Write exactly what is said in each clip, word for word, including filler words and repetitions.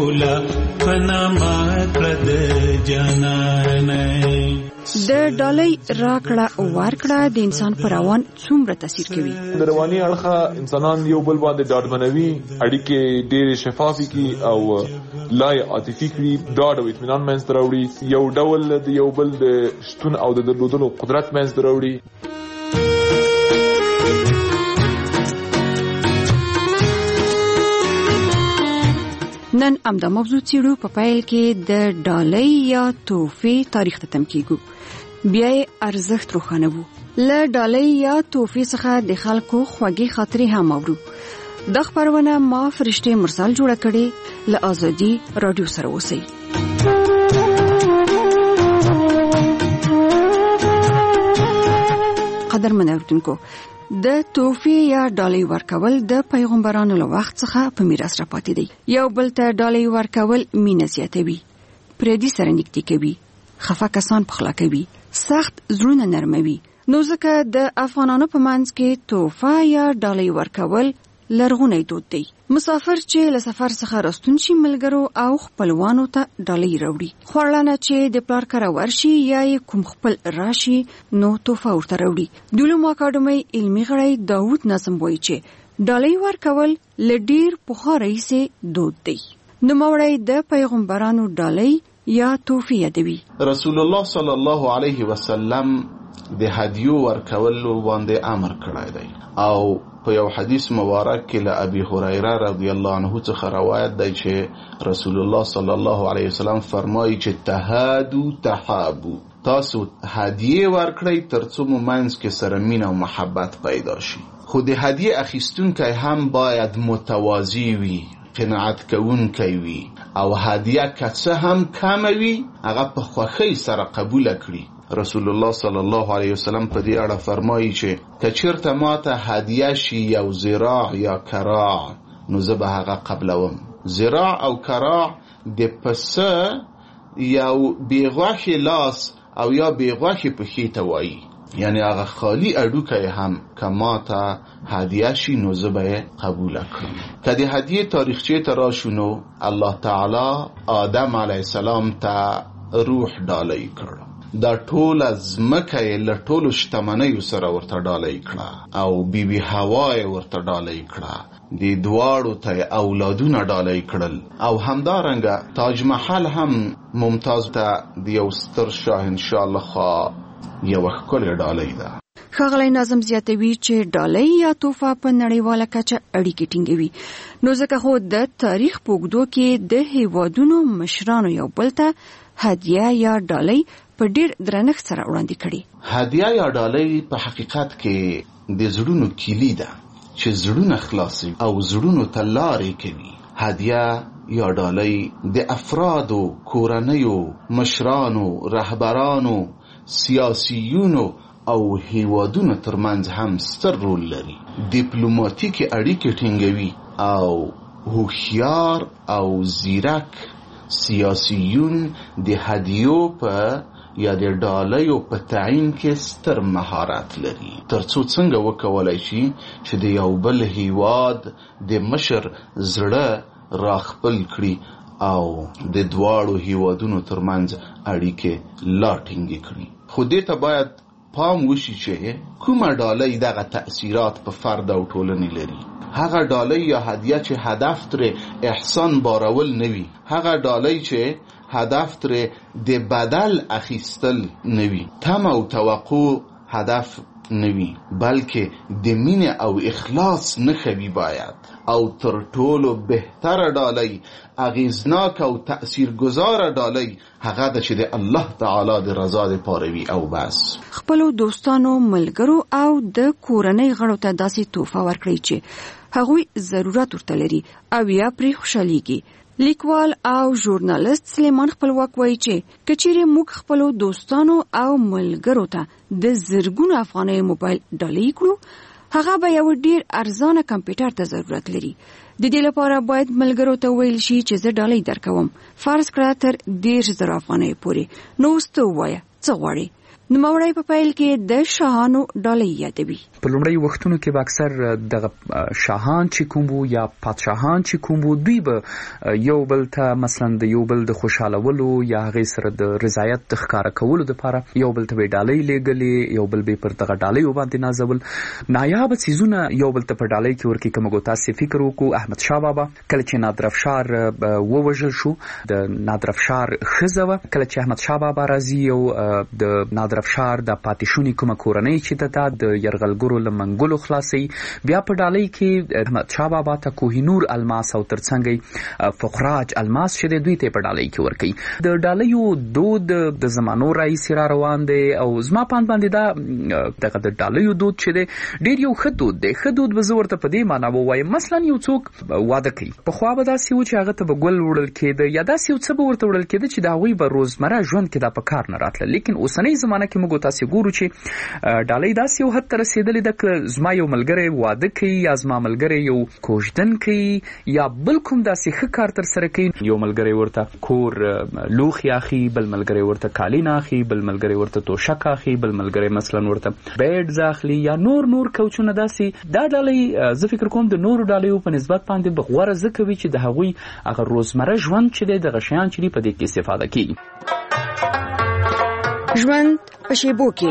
مولا پنامه کړه د جانانه. د ډالۍ راکړه او ورکړه د انسان پر روان څومره تاثیر کوي؟ د رواني اړخه انسانان یو بل باندې ډاډمنوي، اړیکې ډېرې شفافې کړي او لای عاطفي کړي، ډاډ او اطمینان منځته راوړي، یو ډول د یو بل د شتون او د درلودلو قدرت منځته راوړي. نن امدا موضوع څیړو. په پیل کې د ډالۍ یا تحفې تاریخ ته تم کیږو، بیا یې ارزښت روښانه وو. له ډالۍ یا تحفې څخه د خلکو خوږې خاطرې هم اورو. د خبرونه ما فرشته مرسل جوړه کړې. له ازادي رادیو سره اوسئ. قدرمن اوریدونکو، د تحفې یا ډالۍ ورکول د پیغمبرانو له وخت څخه په میراث راپاتې دی. یو بل ته ډالۍ ورکول مینه زیاتوي، پردي سره نږدې کوي، خفه کسان پخلا کوي، سخت زړونه نرموي. نو ځکه د افغانانو په منځ کې تحفه یا ډالۍ ورکول لرغونی دود دی. مسافر چې له سفر څخه راستون شي ملګرو او خپلوانو ته ډالۍ راوړي. خوړلانه چې د پلار کره ورشي یا کوم خپل راشي نو تحفه ورته راوړي. د علومو اکاډمۍ علمي غړی داود نظم وایي چې ډالۍ ورکول له ډېر پخوا راهیسې دود دی. نوموړی د پیغمبرانو ډالۍ یا تحفې یادوي. رسول الله صلی الله علیه وسلم د هدیو ورکولو باندې امر کړی دی او په یو حدیث مبارک کې له ابي هريره رضی الله عنه څخه روایت دی چې رسول الله صلی الله علیه وسلم فرمایي چې تهادو تحابو، تاسو هدیه ورکړئ ترڅو مو منځ کې سره مینه او محبت پیدا شي. خو د هدیه اخیستونکی هم باید متواضع وي، قناعت کوونکی وي او هدیه که څه هم کمه وي هغه په خوښۍ سره قبول کړي. رسول الله صلی الله علیه وسلم په دې اړه فرمایي چې که چېرته ماته هدیه شي یو ذراع یا کراع نو زه به هغه قبلوم. ذراع او کراع د پسه یو بې غوښې لاس او یا بې غوښې پښې ته وایي، یعنی هغه خالی اډوکی هم که ماته هدیه شي نو زه به یې قبوله کړم. که د هدیې تاریخچې ته راشو نو الله تعالی آدم علیه السلام ته روح ډالۍ کړ. دا ټول ځمکه یې له ټولو شتمنیو سره ورته ډالۍ کړه او بی بی حوا یې ورته ډالۍ کړه. د دواړو ته اولادونه ډالۍ کړل او همدارنګه تاج محل هم ممتاز ته د یو ستر شاهنشاه لخوا یوه ښکلې ډالۍ ده. ښاغلی ناظم زیاتوي چې ډالۍ یا تحفه په نړیواله کچه اړیکې ټینګوي. نو ځکه خو د تاریخ په اوږدو کې د هیوادونو مشرانو یو بل ته هدیه یا ډالۍ په ډیر درنښت سره وړاندې کړي. هدیه یا ډالۍ په حقیقت کې د زړونو کیلي ده چې زړونه خلاصي او زړونو ته لارې کوي. هدیه یا ډالۍ د افرادو، کورنیو، مشرانو، رهبرانو، سیاسیونو او هیوادونو ترمنځ هم ستر رول لري. ډیپلوماتیکي اړیکې ټینګوي او هوښیار او زیرک سیاسیون د هدیو په یا د ډالۍ په تعیین کې ستر مهارت لري ترڅو څنګه وکولای شي چې د یو بل هیواد د مشر زړه راخپل کړي او د دواړو هیوادونو ترمنځ اړیکې لا ټینګې کړي. خو دې ته باید پام وشي چې کومه ډالۍ دغه تأثیرات په فرد او ټولنې لري. هغه ډالۍ یا هدیه چې هدف ترې احسان بارول نه وي، هغه ډالۍ چې هدف ترې د بدل اخیستل نه وي، تمه او توقع هدف نه وي، بلکې د مینې او اخلاص نښه وي باید. او تر ټولو بهتره ډالۍ، اغیزناک او تأثیرګذاره ډالۍ هغه ده چې د الله تعالی د رضا دپاره وي او بس. خپلو دوستانو، ملګرو او د کورنۍ غړو ته داسې تحفه ورکړئ چې هغوی ضرورت ورته لري او یا پرې خوشحالیږي. لیکوال او ژورنالیست سلیمان خپلواک وایي چې که چیرې موږ خپلو دوستانو او ملګرو ته د زرګونو افغانۍ موبایل ډالۍ کړو، هغه به یو ډیر ارزانه کمپیوټر ته ضرورت لري. د دې لپاره باید ملګرو ته ویل شي چې زه ډالۍ درکوم، فرض کړه تر دېرش زره افغانۍ پورې. نو اوس ته ووایه څه غواړې؟ نوموړی په پیل کې د شاهانو ډالۍ یادوي. په لومړی وختونو کې به اکثر دغه شاهان چې کوم وو یا پادشاهان چې کوم وو دوی به یو بل ته مثلا د یو بل د خوشالولو یا هغې سره د رضایت د ښکاره کولو دپاره یو بل ته به ډالۍ لیږلې، یو بل به پر دغه ډالۍ باندې نازول. نایابه څیزونه یو بل ته په ډالۍ کې ورکړي. که موږ تاسې فکر وکړو احمد شاه بابا کله چې نادرافشار ووژل شو، د نادرافشار ښځه وه، کله چې احمد شاه بابا راځي او د نادرافشار د پاتې شونې کومه کورنۍ چې ده د یرغلګرو له منګولو خلاصوي، بیا په ډالۍ کې احمد شاه بابا ته کوهینور الماس او ترڅنګ فقراج الماس چې دی دوی ته په ډالۍ کې ورکوي. د ډالیو دود د زمانو راهیسې را روان دی او زما په اند باندې دا دغه د ډالیو دود چې دی ډېر یو ښه دود دی. ښه دود به زه ورته په دې معنا ووایم، مثلا یو څوک واده کوي، پخوا به داسې و چې هغه ته به ګل وړل کېده یا داسې یو څه به ورته وړل کېده چې د هغوی به روزمره ژوند کې دا په کار نه راتله. لیکن اوسنۍ زمانه کې موږ تاسې ګورو چې ډالۍ داسې یو حد ته رسېدلې ده که زما یو ملګری واده کوي یا زما ملګری یو کوژدن کوي یا بل کوم داسې ښه کار ترسره کوي، یو ملګری ورته کور لوښي اخلي، بل ملګری ورته کالین اخلي، بل ملګری ورته توشک اخلي، بل ملګری مثلا ورته بیډز اخلي یا نور نور کوچونه. داسې دا ډالۍ زه فکر کوم د نورو ډالیو په نسبت باندې به غوره ځکه وي چې د هغوی هغه روزمره ژوند چې دی دغه شیان چې دي په دې کې استفاده کیږي. ژوند په شیبو کې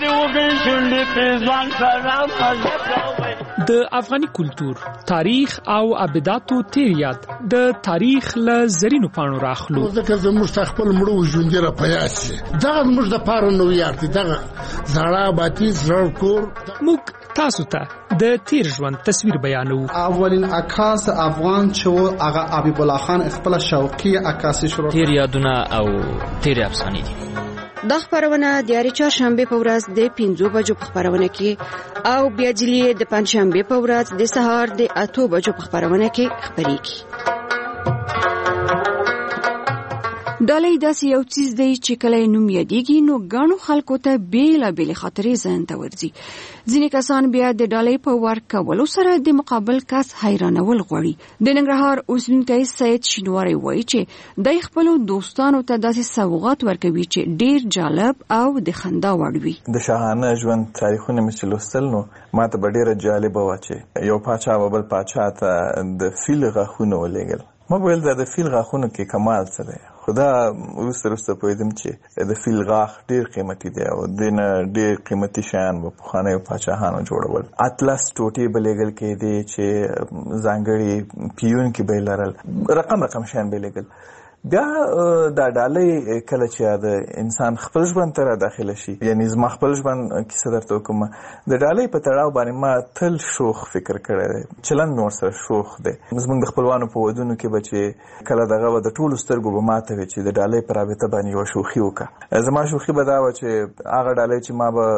د افغاني کلتور، تاریخ او ابداتو تیر یاد د تاریخ له زرینو پاڼو راخلو. ځکه زموږ ته خپل مړو ژوندي را پیاس شي، دغه زموږ د پاره نو یار دي، دغه زړه باطي زړه کور. موږ تاسو ته د تیر ژوند تصویر بیانو. اولین عکاس افغان چې هغه حبیب الله خان خپل شوقي عکاسي شروع. تیر یادونه او تیر افسانې دي. دا خبرونه د یاري چهارشنبه په ورځ د پنځو بجو په خبرونه کې او بیا جلی د پنځشنبه په ورځ د سهار د اته بجو په خبرونه کې خبرېږي. ډالۍ داسې یو څیز دی چې کله نوم یادېږي نو ګڼو خلکو ته بېلابېلې خاطرې ذهن ته ورځي. ځینې کسان بیا د ډالۍ په ورکولو سره د مقابل کس حیرانول غواړي. د ننګرهار اوسیدونکی سید شینواری وایي چې دی خپلو دوستانو ته داسې سوغات ورکوي چې ډېر جالب او د خندا وړ وي. د شاهانه ژوند تاریخونه مې چې لوستل نو ما ته به ډېره جالبه وه چې یو پاچا به بل پاچا ته د فیل غاښونه ولېږل. ما ویل دا د فیل غاښونو کې کمال څه دی، خو دا وروسته وروسته پوهېدم چې د فیل غاښ ډېر قیمتي دی او دې نه ډېر قیمتي شیان به پخوانیو پاچاهانو جوړول. اتلس ټوټې به لېږل کېدې چې ځانګړي پیونکي به یې لرل، رقم رقم شیان به یې لېږل. بیا دا ډالۍ کله چې د انسان خپل ژوند ته را داخله شي، یعنی زما خپل ژوند کیسه درته وکړم، د ډالۍ په تړاو باندې ما تل شوخ فکر کړی دی، چلند مې ورسره شوخ دی. زموږ د خپلوانو په ودونو کې به چې کله دغه به د ټولو سترګو به ماته وي چې د ډالۍ په رابطه باندې یوه شوخي وکړه. زما شوخي به دا وه چې هغه ډالۍ چې ما به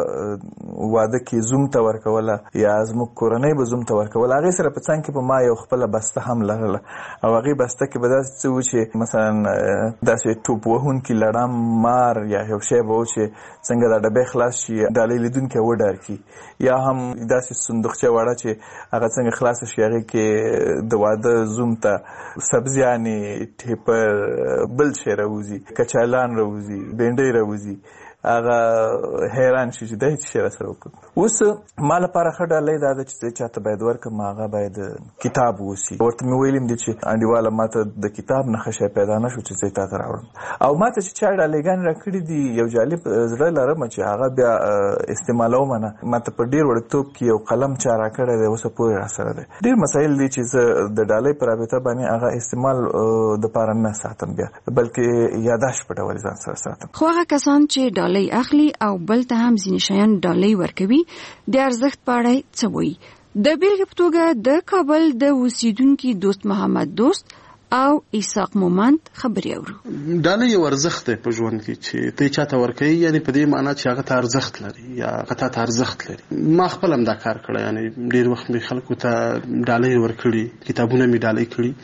واده کې زوم ته ورکوله یا زموږ کورنۍ به زوم ته ورکوله، هغې سره په څنګ کې به ما یو خپله بسته هم لرله او هغې بسته کې به داسې څه و چې مثلا داسې ټوپ وهونکي لړم مار یا یو شی به و چې څنګه دا ډبې خلاص شي ډالۍ لیدونکی وډار کي، یا هم داسې صندوقچه وړه چې هغه څنګه خلاصه شي هغې کې د واده زوم ته سبزیانې، ټیپر، بل شی راوځي، کچالان راوځي، بینډۍ راوځي، هغه حیران شي چې دا هیڅ شی راسره وکړو. اوس ما لپاره ښه ډالۍ دا ده چې زه چاته باید ورکړم هغه باید کتاب اوسي. ورته مې ویلي دي چې انډیواله ما ته د کتاب نه ښه شی پیدا نه شو چې زه یې تا ته راوړم. او ما ته چې چا ډالۍ راکړي دي یو جالب زړه لرم چې هغه بیا استعمالوم نه. ما ته په ډېر وړکتوب کې یو قلم چا راکړی دی، اوسه پورې راسره دی. ډېر مسایل دي چې زه د ډالۍ په رابطه باندې هغه استعمال دپاره نه ساتم بیا، بلکې یاداشت په ډول ځان سره ساتم. خو هغه کسان چې ډالۍ اخلي او بل ته هم ځینې شیان ډالۍ ورکوي د ارزښت په اړه څه وایي. د بیلګې په توګه د کابل د اوسیدونکي دوست محمد دوست او اسحاق مومند خبرې اورو. ډالۍ یو ارزښت دی په ژوند کې چې ته چاته ورکوي، یعنی په دې معنا چې هغه ته ارزښت لري یا هغه ته ارزښت لري. ما خپل هم دا کار کړی، یعنی ډېر وخت مې خلکو ته ډالۍ ورکړي، کتابونه مې ډالۍ کړي.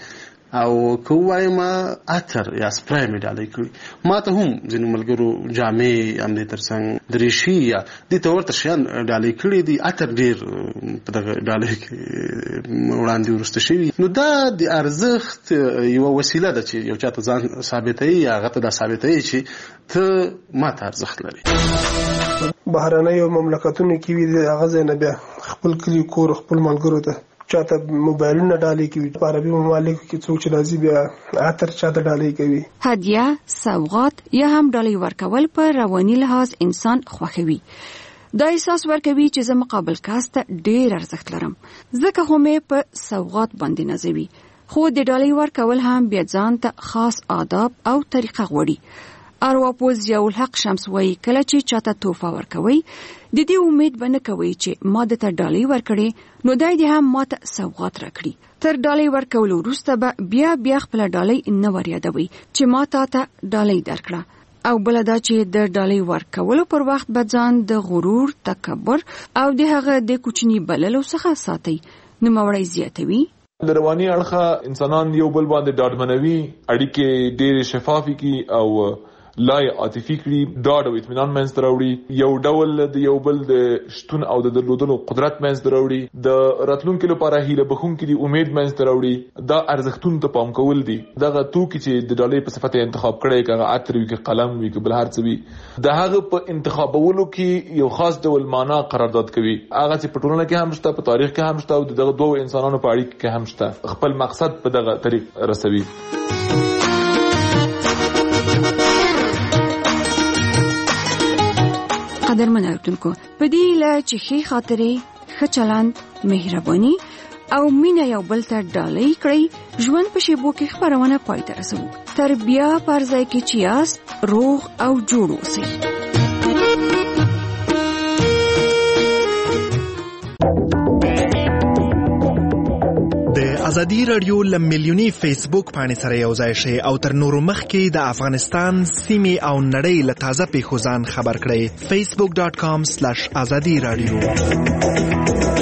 او کووایم اتر یا سپرای مې ډالۍ کړي. ما ته هم ځینې ملګرو جامې هم دې ترڅنګ دریشي یا دې ته ورته شیان ډالۍ کړي دي. اتر ډېر په دغه ډالۍ کې وړاندې وروسته شوي. نو دا د ارزښت یوه وسیله ده چې یو چا ته ځان ثابتوي یا هغه ته دا ثابتوي چې ته ما ته ارزښت لري. بهرنیو مملکتونو کې وي د هغه ځای نه بیا خپل کلي کور خپل ملګرو ته چاته موبایلونه ډالۍ کوي. په عربي ممالکو کې څوک چې راځي بیا عطر چاته ډالۍ کوي. هدیه، سوغات یا هم ډالۍ ورکول په رواني لحاظ انسان خوښوي. دا احساس ورکوي چې زه مقابل کس ته ډېر ارزښت لرم، ځکه خو مې په سوغات باندې نازوي. خو د ډالۍ ورکول هم بیا ځان ته خاص آداب او طریقه غواړي. ارواپوه ضیاء الحق شمس وایي کله چې چاته تحفه ورکوي د دې امید به نه کوي چې ما د ته ډالۍ ورکړې نو دای دې هم ما ته سوغات راکړي. تر ډالۍ ورکولو وروسته به بیا بیا خپله ډالۍ نه وریادوي چې ما تا ته ډالۍ درکړه. او بل دا چې د ډالۍ ورکولو پر وخت به ځان د غرور، تکبر او د هغه د کوچني بللو څخه ساتي. نوموړی زیاتوي د رواني اړخه انسانان یو بل باندې ډاډمنوي، اړیکې ډېرې شفافې کړي او لای عاطفي کړي، ډاډ او اطمینان منځته راوړي، یو ډول د یو بل د شتون او د درلودلو قدرت منځته راوړي، د راتلونکي لپاره هیله بښونکي دي، امید منځته راوړي. دا ارزښتونو ته پام کول دي. دغه توکي چې د ډالۍ په صفت انتخاب کړی، که عطر وي، که قلم وي، که بل هر څه وي، د هغه په انتخابولو کې یو خاص ډول معنا قرارداد کوي. هغه چې په ټولنه کې هم شته، په تاریخ کې هم شته او دغه دوه انسانانو په اړیکه کې هم شته، خپل مقصد په دغه طریق رسوي. قدرمن اورېدونکو، په دې هیله چې ښې خاطرې، ښه چلند، مهرباني او مینه یو بل ته ډالۍ کړئ، ژوند په شیبو کې خپرونه پای ته رسوو. تر بیا په هر ځای کې چې یاست روغ او جوړ اوسئ. ازادي رادیو له میلیوني فیسبوک پاڼې سره یو ځای شئ او تر نورو مخکې د افغانستان سیمې او نړۍ له تازه پیښو ځان خبر کړئ. فیسبوک ډاٹ کام سلیش ازادي رادیو.